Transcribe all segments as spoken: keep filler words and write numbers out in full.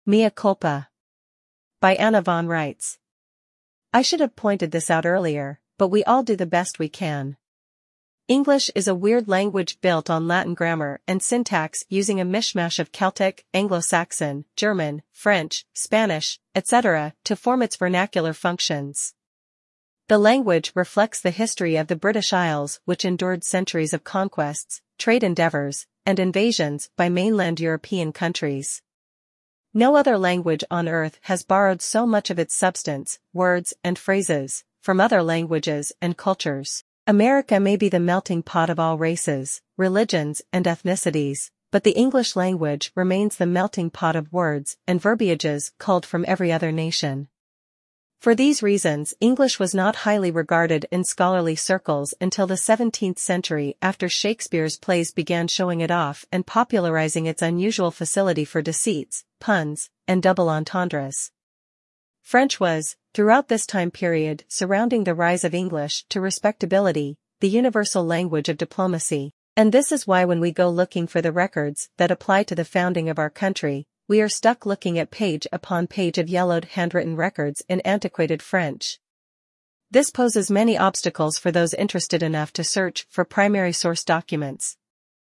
Mea culpa. By Anna von Reitz. I should have pointed this out earlier, but we all do the best we can. English is a weird language built on Latin grammar and syntax using a mishmash of Celtic, Anglo-Saxon, German, French, Spanish, et cetera to form its vernacular functions. The language reflects the history of the British Isles, which endured centuries of conquests, trade endeavors, and invasions by mainland European countries. No other language on earth has borrowed so much of its substance, words, and phrases from other languages and cultures. America may be the melting pot of all races, religions, and ethnicities, but the English language remains the melting pot of words and verbiages culled from every other nation. For these reasons, English was not highly regarded in scholarly circles until the seventeenth century, after Shakespeare's plays began showing it off and popularizing its unusual facility for deceits, puns, and double entendres. French was, throughout this time period surrounding the rise of English to respectability, the universal language of diplomacy. And this is why when we go looking for the records that apply to the founding of our country, we are stuck looking at page upon page of yellowed handwritten records in antiquated French. This poses many obstacles for those interested enough to search for primary source documents.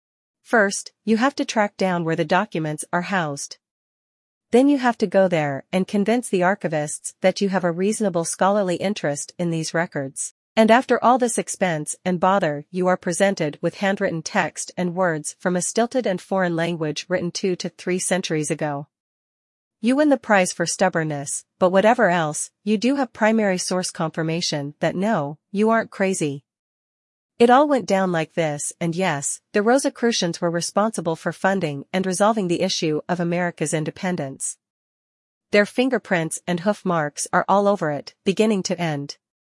First, you have to track down where the documents are housed. Then you have to go there and convince the archivists that you have a reasonable scholarly interest in these records. And after all this expense and bother, you are presented with handwritten text and words from a stilted and foreign language written two to three centuries ago. You win the prize for stubbornness, but whatever else, you do have primary source confirmation that no, you aren't crazy. It all went down like this, and yes, the Rosicrucians were responsible for funding and resolving the issue of America's independence. Their fingerprints and hoof marks are all over it, beginning to end.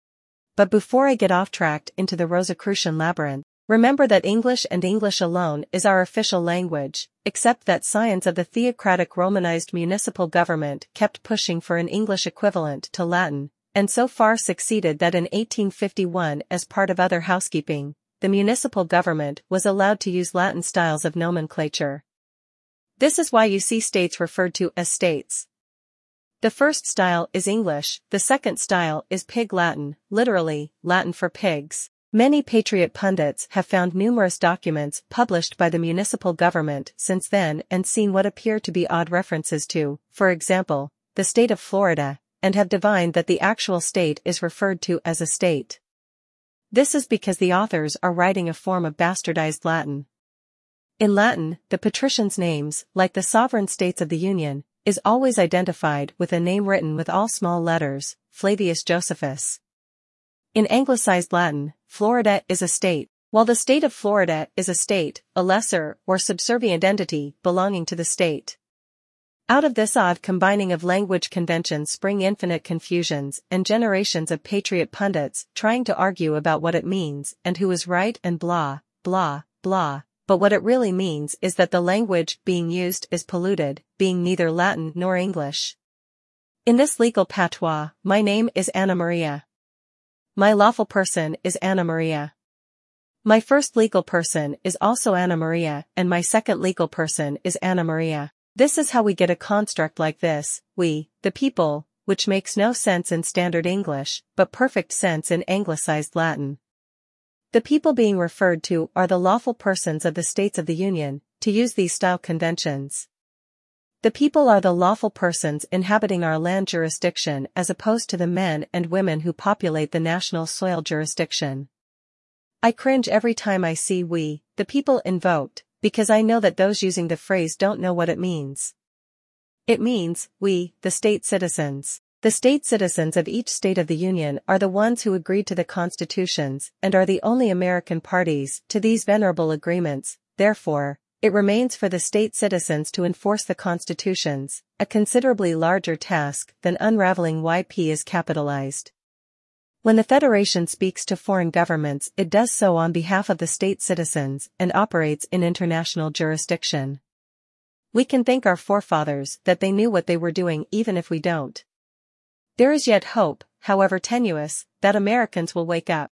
But before I get off-tracked into the Rosicrucian labyrinth, remember that English and English alone is our official language, except that scions of the theocratic Romanized municipal government kept pushing for an English equivalent to Latin, and so far succeeded that in eighteen fifty-one, as part of other housekeeping, the municipal government was allowed to use Latin styles of nomenclature. This is why you see states referred to as states. The first style is English, the second style is Pig Latin, literally, Latin for pigs. Many patriot pundits have found numerous documents published by the municipal government since then and seen what appear to be odd references to, for example, the state of Florida, and have divined that the actual state is referred to as a state. This is because the authors are writing a form of bastardized Latin. In Latin, the patricians' names, like the sovereign states of the Union, is always identified with a name written with all small letters, Flavius Josephus. In anglicized Latin, Florida is a state, while the state of Florida is a state, a lesser or subservient entity belonging to the state. Out of this odd combining of language conventions spring infinite confusions and generations of patriot pundits trying to argue about what it means and who is right and blah, blah, blah, but what it really means is that the language being used is polluted, being neither Latin nor English. In this legal patois, my name is Anna Maria. My lawful person is Anna Maria. My first legal person is also Anna Maria, and my second legal person is Anna Maria. This is how we get a construct like this, we, the people, which makes no sense in standard English, but perfect sense in anglicized Latin. The people being referred to are the lawful persons of the states of the Union, to use these style conventions. The people are the lawful persons inhabiting our land jurisdiction as opposed to the men and women who populate the national soil jurisdiction. I cringe every time I see we, the people invoked, because I know that those using the phrase don't know what it means. It means, we, the state citizens. The state citizens of each state of the Union are the ones who agreed to the constitutions and are the only American parties to these venerable agreements. Therefore, it remains for the state citizens to enforce the constitutions, a considerably larger task than unraveling why P is capitalized. When the Federation speaks to foreign governments, it does so on behalf of the state citizens and operates in international jurisdiction. We can thank our forefathers that they knew what they were doing even if we don't. There is yet hope, however tenuous, that Americans will wake up.